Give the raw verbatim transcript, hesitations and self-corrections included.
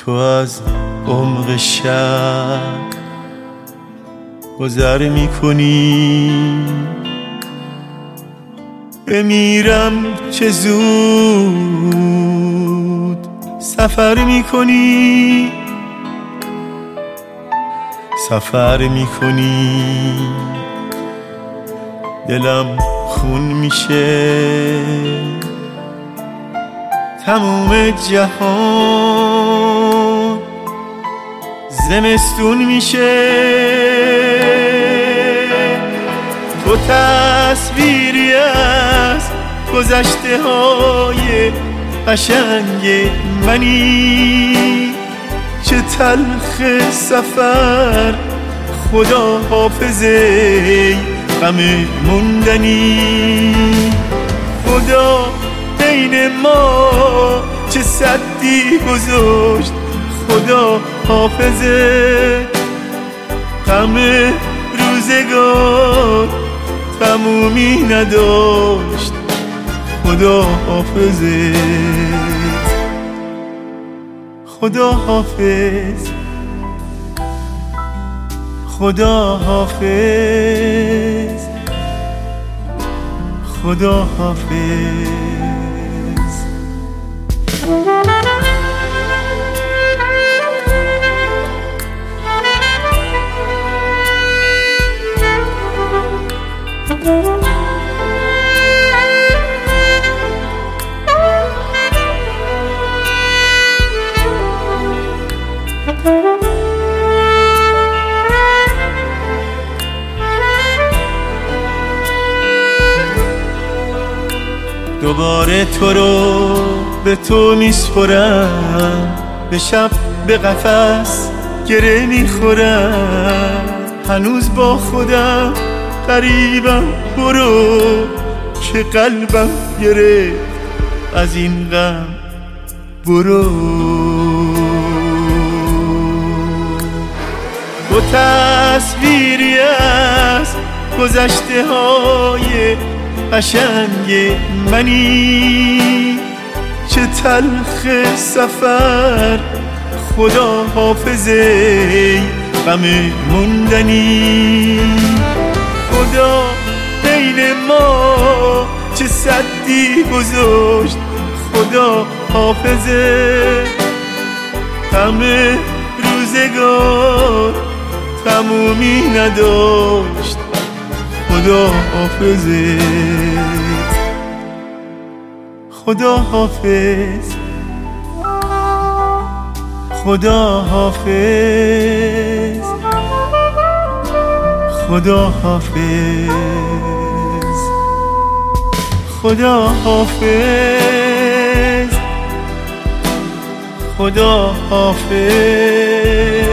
تو از عمق شب گذر میکنی، بمیرم چه زود سفر میکنی، سفر میکنی دلم خون میشه، تموم جهان زمستون میشه. تو تصویری از گذشته های قشنگ منی، چه تلخ سفر خدا حافظه غم موندنی. خدا بین ما چه سدی گذاشت، خدا حافظه غم روزگار تمومی نداشت، خدا حافظه، خدا حافظ، خدا حافظ، خدا حافظ. دوباره تو رو به تو میسپرم، به شب به قفس گره میخورم، هنوز با خودم غریبم، برو که قلبم گرفت از این غم، برو. تو تصویری از گذشته های قشنگ منی، چه تلخ سفر خدا حافظه غم موندنی. خدا بین ما چه سدی گذاشت، خدا حافظه غم روزگار تمومی نداشت، خدا حافظه، خدا حافظ، خدا حافظ، خدا حافظ، خدا حافظ، خدا حافظ.